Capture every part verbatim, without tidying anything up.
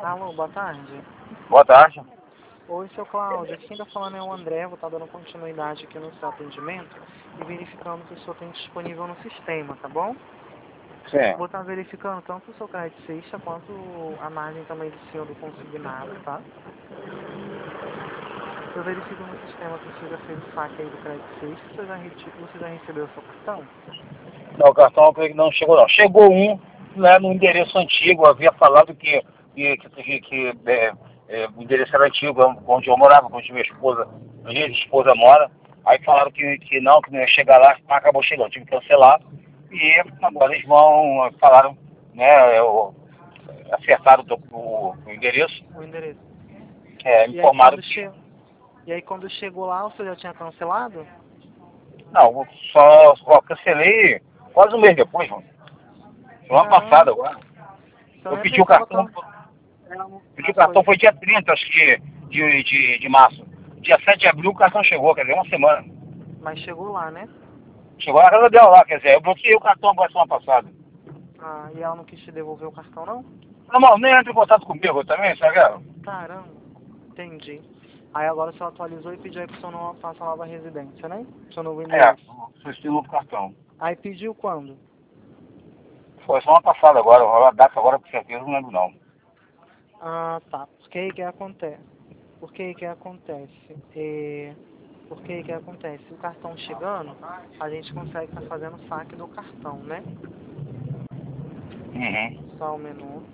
Alô, boa tarde. Boa tarde. Oi, seu Cláudio. Aqui quem está falando é o André. Vou estar dando continuidade aqui no seu atendimento e verificando que o senhor tem disponível no sistema, tá bom? Sim. Vou estar verificando tanto o seu crédito ficha quanto a margem também do senhor do consignado, tá? Eu verifico no sistema que você já fez o saque aí do crédito ficha. Você já, reti- você já recebeu o seu cartão? Não, o cartão eu creio que não chegou não. Chegou um, né, no endereço antigo. Eu havia falado que, que, que, que é, é, o endereço era antigo, onde eu morava, onde minha esposa, onde minha esposa mora. Aí falaram que, que não, que não ia chegar lá, mas acabou chegando. Tive que cancelar. E agora eles vão, falaram, né, eu, acertaram o, o, o endereço. O endereço. É, E aí informaram quando, que... che... e aí, quando chegou lá, o senhor já tinha cancelado? Não, só, só cancelei quase um mês depois, mano. Semana passada Caramba, agora. o senhor Eu nem pedi o precisava cartão, cancelar pedi o as cartão coisas. foi dia trinta, acho que de, de, de março. Dia sete de abril o cartão chegou, quer dizer, uma semana. Mas chegou lá, né? Chegou na casa dela lá, quer dizer, eu bloqueei o cartão agora semana passada. Ah, e ela não quis te devolver o cartão, não? Não, não, nem entra em contato comigo também, sabe? Caramba, entendi. Aí agora o senhor atualizou e pediu aí pro senhor não passar nova residência, né? Pro seu novo É, endereço. solicitei novo cartão. Aí pediu quando? Foi semana passada agora, a data agora com certeza não lembro não. Ah, tá. Por que que acontece? Por que que acontece? É... Por que que acontece? O cartão chegando, a gente consegue estar fazendo o saque do cartão, né? Uhum. Só um minuto.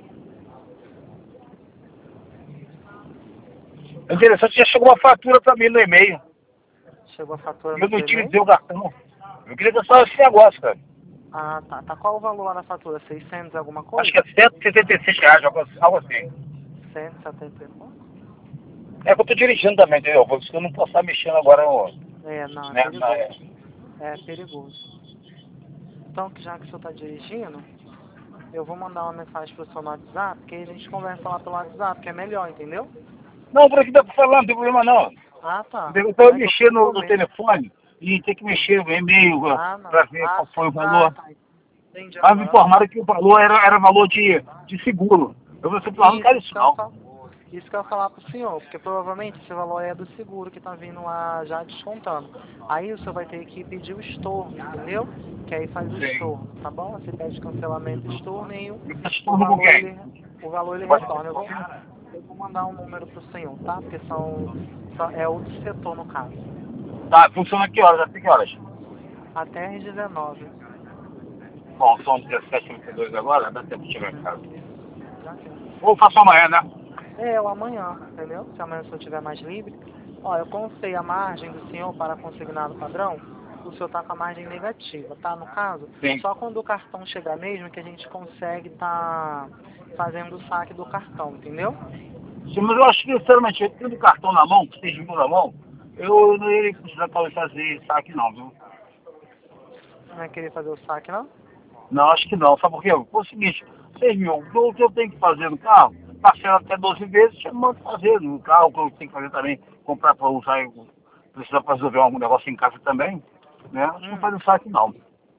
É interessante, já chegou uma fatura pra mim no e-mail. Chegou a fatura E no eu não seu e-mail? utilizei o cartão. Eu queria ter só esse negócio, cara. Ah, tá. Tá qual o valor lá da fatura? seiscentos alguma Acho que coisa? é cento e setenta e seis reais, algo algo assim. cento e setenta e pouco? É que eu tô dirigindo também, entendeu? Por isso que eu não posso estar mexendo agora no, É, não, é né, na, perigoso. É perigoso. Então, que já que o senhor está dirigindo, eu vou mandar uma mensagem pro senhor no WhatsApp, porque a gente conversa lá pelo WhatsApp, que é melhor, entendeu? Não, por aqui dá pra falar, não tem problema não. Ah, tá. Eu tô É que eu mexendo fico no, com no medo. telefone e tem que Sim. mexer no e-mail Ah, não. para ver Ah, qual foi o ah, valor. tá. Entendi Mas me agora. Ó, informaram que o valor era, era valor de, de seguro. Eu falei assim, não, não isso, quero isso isso que eu ia não. falar. Isso que eu ia falar pro senhor, porque provavelmente esse valor é do seguro que tá vindo lá já descontando. Aí o senhor vai ter que pedir o estorno, entendeu? Que aí faz o Sim. estorno, tá bom? Você pede cancelamento e estorno e o, Eu tô o estudando com valor quem? ele, o valor ele Eu gosto retorna. Eu de- vou, eu vou mandar um número pro senhor, tá? Porque são, são é outro setor no caso. Tá, funciona que horas? Até que horas? Até às dezenove. Bom, são dezessete e trinta e dois agora, dá tempo de chegar em casa. Já tem. Ou faço amanhã, né? É, ou amanhã, entendeu? Se amanhã o senhor estiver mais livre. Ó, eu constei a margem do senhor para consignado padrão, o senhor está com a margem negativa, tá? No caso, Sim. só quando o cartão chegar mesmo que a gente consegue estar fazendo o saque do cartão, entendeu? Sim, mas eu acho que, sinceramente, eu tendo o cartão na mão, seis mil na mão, eu não ia precisar talvez fazer saque não, viu? Não vai querer fazer o saque, não? Não, acho que não. Sabe por quê? É o seguinte, seis mil, o que eu tenho que fazer no carro, parcela até doze vezes, eu mando fazer no carro, o que eu tenho que fazer também, comprar para usar, precisar para resolver algum negócio em casa também, né? Acho que não Hum. faz o saque não.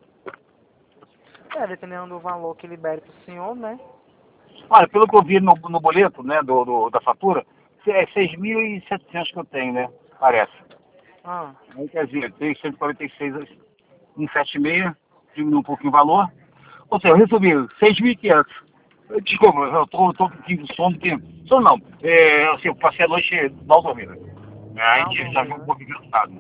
É, dependendo do valor que libere pro senhor, né? Olha, pelo que eu vi no, no boleto, né, do, do- da fatura, é seis mil e setecentos que eu tenho, né? Parece. Ah, Aí, quer dizer, tem cento e quarenta e seis, cento e setenta e seis, diminui um pouquinho o valor. Ou seja, eu recebi seis mil e quinhentos. Desculpa, eu tô, tô com um pouquinho de sono, porque... Sono não, é, assim, eu passei a noite mal dormida. Aí mal já vi dormido, um né? pouco cansado.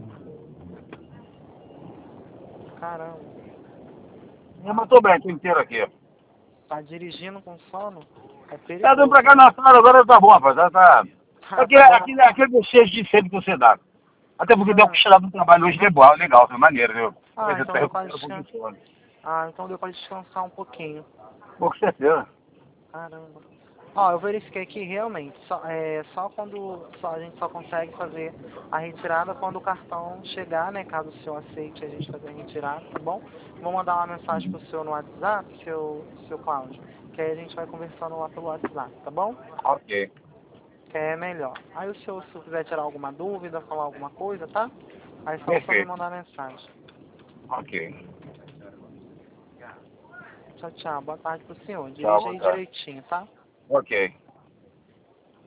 Caramba. É, mas tô bem, tô inteiro aqui. Tá dirigindo com sono? É Tá dando perigoso, pra cá hein? na sala, agora tá bom, rapaz. Tá, tá... Tá, Aqui, tá bom? aqui, aqui é bochecho de sempre que você dá. Até porque deu uma Ah, cochilada no trabalho hoje, legal, legal, foi maneiro, viu? ah, Mas eu então tô deu pra recuperando um pouquinho descansar. de sono. Ah, então deu pra descansar um pouquinho. Com certeza. Caramba. Ó, eu verifiquei aqui realmente, só, é, só quando só, a gente só consegue fazer a retirada quando o cartão chegar, né? Caso o senhor aceite a gente fazer a retirada, tá bom? Vou mandar uma mensagem pro senhor no WhatsApp, seu, seu Cláudio, que aí a gente vai conversando lá pelo WhatsApp, tá bom? Ok. Que é melhor. Aí o senhor, se quiser tirar alguma dúvida, falar alguma coisa, tá? Aí só o senhor me Perfeito. mandar mensagem. Ok. Tchau, tchau. Boa tarde pro senhor. Tchau, Dirija boa aí tarde. direitinho, tá? Ok.